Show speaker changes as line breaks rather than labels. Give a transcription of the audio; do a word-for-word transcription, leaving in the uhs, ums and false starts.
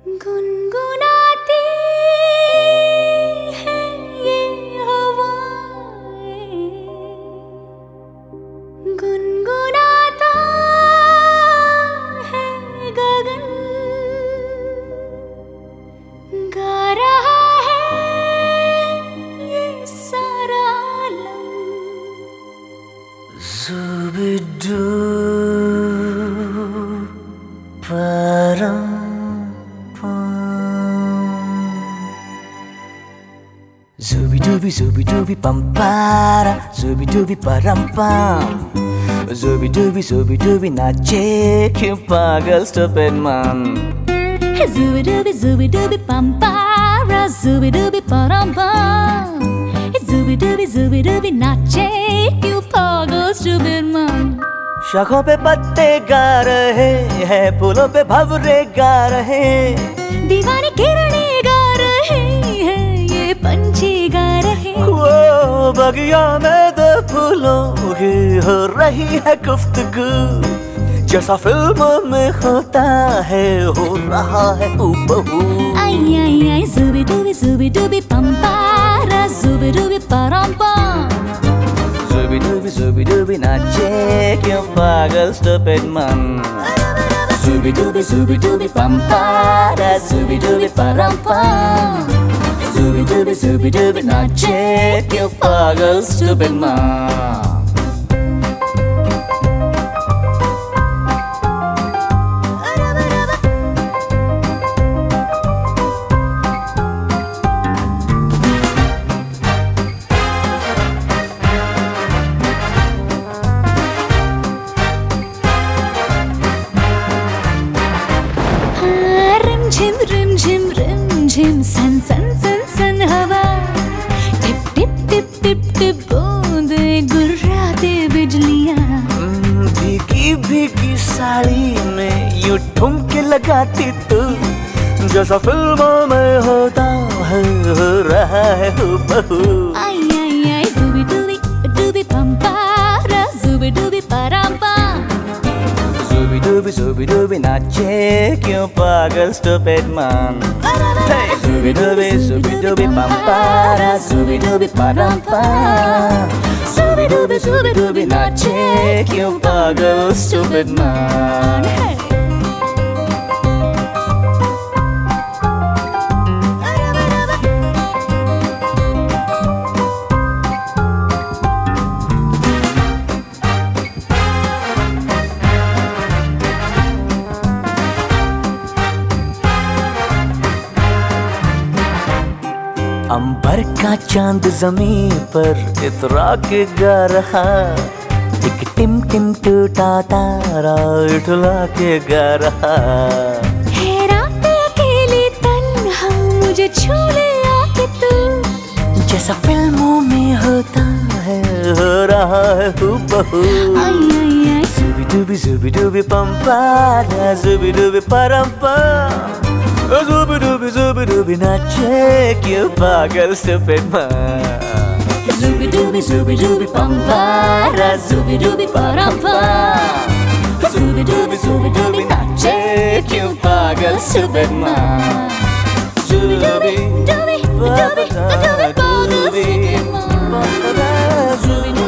गुनगुनाती है ये हवाएं, गुनगुनाता है गगन, गा रहा है ये सारा आलम।
Zubidu param Zubi-dubi, zubi-dubi, pampara, zubi-dubi, param-pam. Zubi-dubi, zubi-dubi, nache क्यों पागल stupid man.
Zubi-dubi, zubi-dubi, pampara, zubi-dubi, param-pam. Zubi-dubi, zubi-dubi, nache क्यों पागल stupid man.
शाखों पे पत्ते गा रहे हैं, फूलों पे भंवरे गा रहे,
दीवानी किरणें गा रहे हैं, ये पंछी गा रहे।
वो बगिया में दो फूलों की हो रही है गुफ्तगू, जैसा फिल्मों में होता है हो रहा है हूबहू।
आई आई आई zubi-dubi, zubi-dubi, pampara, zubi-dubi, param-pam.
Zubi-dubi, zubi-dubi, nache क्यों पागल stupid man. Zubi-dubi, zubi-dubi, pampara, zubi-dubi, param-pam. Zubi-dubi, zubi-dubi, nache क्यों पागल stupid man.
रिम रिम झिम रिम झिम सन सन सन सन हवा, टिप टिप टिप टिप टिप बूंदे गुर्राते बिजलियाँ।
भीगी भीगी साड़ी में यूं ठुमके लगाती तू, जैसा फिल्मों में होता है हो रहा है हूबहू।
आई आई आई zubi-dubi, dubi pampara, zubi-dubi, param-pam.
Zubi-dubi, zubi-dubi, nache क्यों पागल stupid man. Hey! Zubi-dubi, zubi-dubi, pampara, zubi-dubi, param-pam. Zubi-dubi, zubi-dubi, nache क्यों पागल stupid man.
Hey!
अंबर का चांद जमीन पर इतरा के गा रहा, एक टिम टिम टूटा तारा उठला के गा रहा।
है रात अकेली तन्हा मुझे छू ले आके तू,
जैसा फिल्मों में होता है हो रहा है हूबहू।
आई आई आई
Zubi-dubi, zubi-dubi, pampara, zubi-dubi, param-pam. Zubi-dubi, zubi-dubi, nache क्यों पागल stupid man.
zubi-dubi, zubi-dubi, pampara, zubi-dubi, param-pam.
Zubi-dubi, zubi-dubi, nache क्यों पागल stupid man.
Zubi-dubi, dubi, dubi, dubi, pagal stupid man.
Zubi